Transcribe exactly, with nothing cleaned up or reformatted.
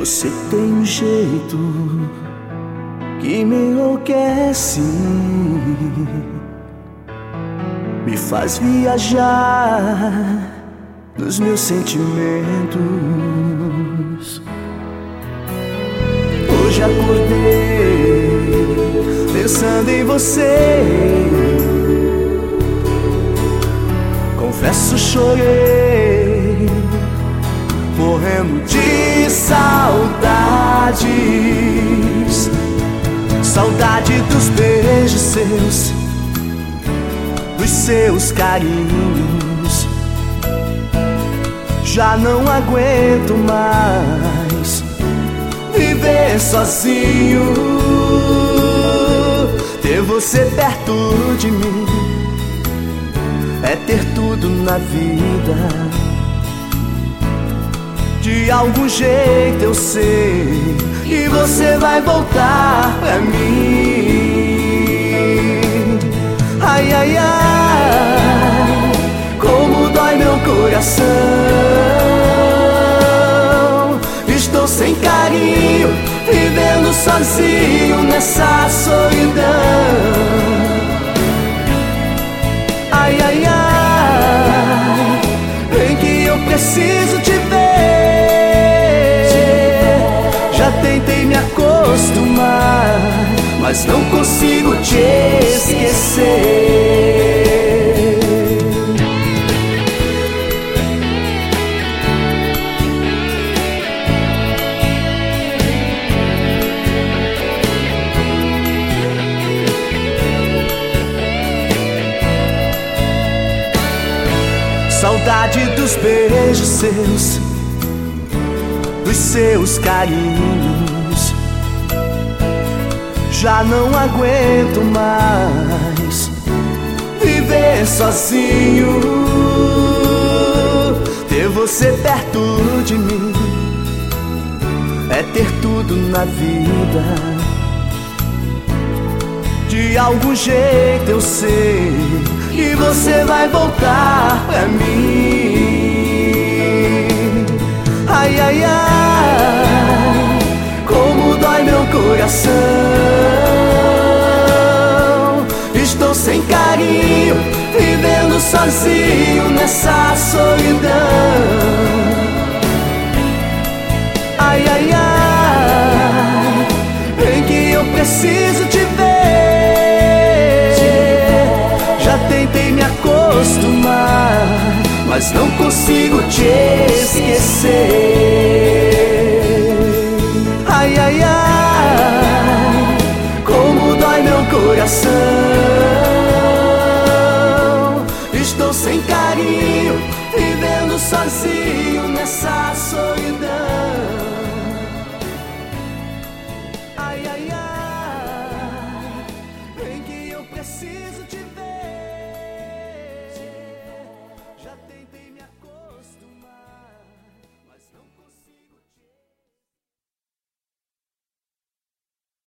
Você tem um jeito que me enlouquece, me faz viajar nos meus sentimentos. Hoje acordei pensando em você, confesso, chorei, morrendo de saudades. Saudade dos beijos seus, dos seus carinhos. Já não aguento mais viver sozinho. Ter você perto de mim é ter tudo na vida. De algum jeito eu sei que você vai voltar pra mim. Ai, ai, ai, como dói meu coração. Estou sem carinho, vivendo sozinho nessa solidão. Ai, ai, ai, vem que eu preciso te ver. Já tentei me acostumar, mas não consigo te esquecer. Saudade dos beijos seus, dos seus carinhos. Já não aguento mais viver sozinho. Ter você perto de mim é ter tudo na vida. De algum jeito eu sei que você vai voltar pra mim. Ai, ai, ai, como dói meu coração. Estou sem carinho, vivendo sozinho nessa solidão. Ai, ai, ai, vem que eu preciso te ver. Já tentei me acostumar, mas não consigo te esquecer. Ai, ai, ai, como dói meu coração. Estou sem carinho, vivendo sozinho nessa solidão.